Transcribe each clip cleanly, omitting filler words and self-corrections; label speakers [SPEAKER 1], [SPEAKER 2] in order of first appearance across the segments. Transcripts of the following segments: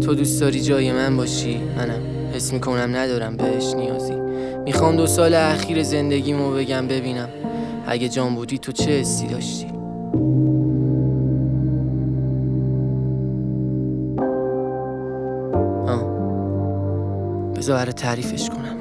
[SPEAKER 1] تو دوست داری جای من باشی، منم حس میکنم ندارم بهش نیازی. میخوام 2 سال اخیر زندگیمو بگم ببینم اگه جان بودی تو چه حسی داشتی. بذار برای تعریفش کنم.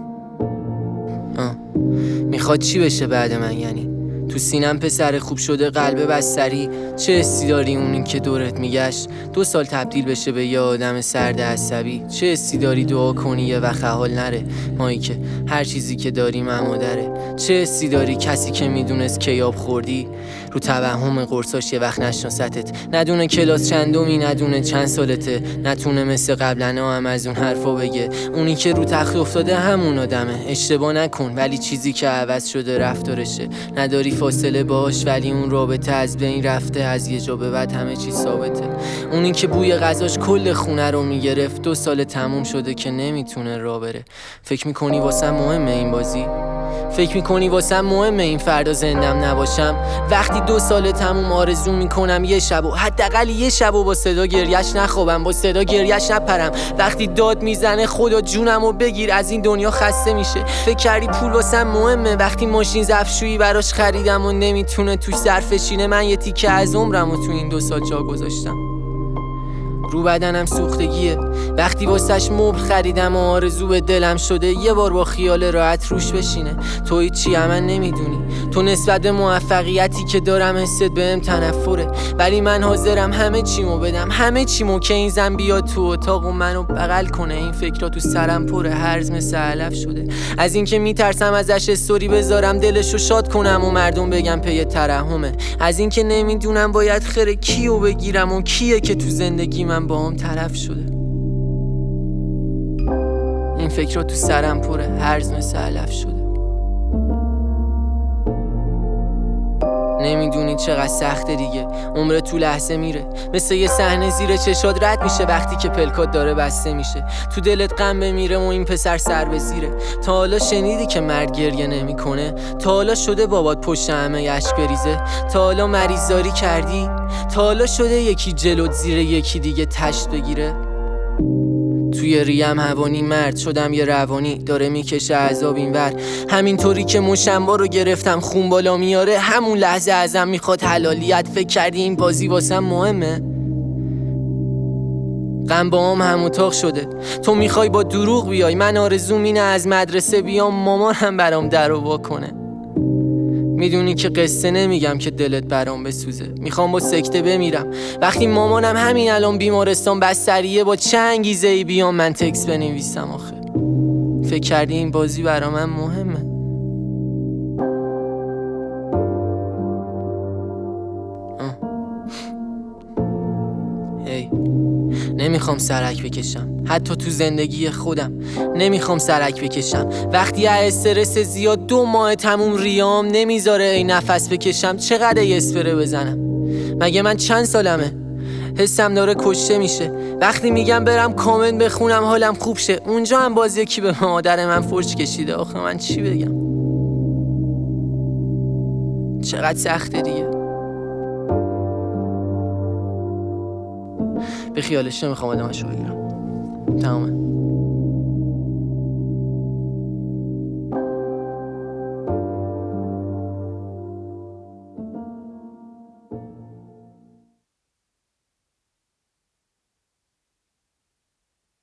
[SPEAKER 1] میخواد چی بشه بعد من؟ یعنی تو سینم پسر خوب شده قلب بستری. چه حسی داری اونی که دورت میگشت 2 سال تبدیل بشه به یه آدم سرد عصبی؟ چه حسی داری دعا کنی یه وقت حال نره مایی که هر چیزی که داری مادره؟ چه حسی داری کسی که میدونست کی آب خوردی رو توهم قرصاش یه وقت نشناستت، ندونه کلاس چندمی، ندونه چند سالته، نتونه مثل قبلنا هم از اون حرفا بگه. اونی که رو تخت افتاده همون آدمه. اشتباه نکن ولی چیزی که عوض شده رفتارشه. نداری فاصله باش ولی اون رابطه از بین رفته. از یه جا به بعد همه چی ثابته. اونی که بوی غذاش کل خونه رو میگرفت 2 سال تموم شده که نمیتونه راه بره. فکر میکنی واسم مهمه این بازی؟ فکر میکنی واسم مهمه این فردا زندم نباشم؟ وقتی 2 سال تموم آرزو میکنم یه شبو، حداقل یه شبو با صدا گریش نخوابم، با صدا گریش نپرم. وقتی داد میزنه خدا جونمو بگیر از این دنیا خسته میشه. فکر کردی پول واسم مهمه؟ وقتی ماشین ظرفشویی براش خریدم و نمیتونه توش ظرفشینه. من یه تیکه از عمرمو تو این 2 سال جا گذاشتم. رو بدنم سوختگیه وقتی واسش مبل خریدم و آرزو به دلم شده یه بار با خیال راحت روش بشینه. تو هیچی من نمیدونی، تو نسبت به موفقیتی که دارم حست بهم تنفره، ولی من حاضرم همه چیمو بدم، همه چیمو که این زن بیاد تو اتاق و منو بغل کنه. این فکرا تو سرم پره، هرز مثل علف شده از این که میترسم ازش استوری بذارم دلشو شاد کنم و مردم بگم پی ترحمه. از این که نمیدونم باید خیر کیو بگیرم و کیه که تو زندگی من با هم طرف شده. این فکرها تو سرم پره، هرز مثل علف شده. نمیدونی چقدر سخته دیگه، عمر تو لحظه میره، مثل یه صحنه زیر چشات رد میشه وقتی که پلکات داره بسته میشه. تو دلت غم بمیره و این پسر سر به زیره. تا حالا شنیدی که مرد گریه نمیکنه؟ تا حالا شده بابات پشت همه اشک بریزه؟ تا حالا مریضداری کردی؟ تا حالا شده یکی جلوت زیر یکی دیگه تشت بگیره؟ توی ریم هوانی مرد شدم یه روانی داره میکشه عذاب اینور. همینطوری که مشنبا رو گرفتم خون بالا میاره همون لحظه ازم میخواد حلالیت. فکر کردی این بازی واسم مهمه؟ غم با هم اتاق شده. تو میخوای با دروغ بیای، من آرزوم اینه از مدرسه بیام مامانم برام در و وا کنه. میدونی که قصه نمیگم که دلت برام بسوزه، میخوام با سکته بمیرم. وقتی مامانم همین الان بیمارستان بستریه با چه انگیزه ای بیام من تکس بنویسم آخه؟ فکر کردی این بازی برا من مهمه؟ نمیخوام سرک بکشم، حتی تو زندگی خودم نمیخوام سرک بکشم. وقتی استرس زیاد 2 ماه تموم ریام نمیذاره ای نفس بکشم. چقدر ای اسپره بزنم؟ مگه من چند سالمه؟ حسم داره کشته میشه. وقتی میگم برم کامنت بخونم حالم خوب شه، اونجا هم باز یکی به مادر من فوش کشیده. آخه من چی بگم؟ چقدر سخته دیگه. به خیالش نمیخوام آدمش رو بگیرم. تمامه.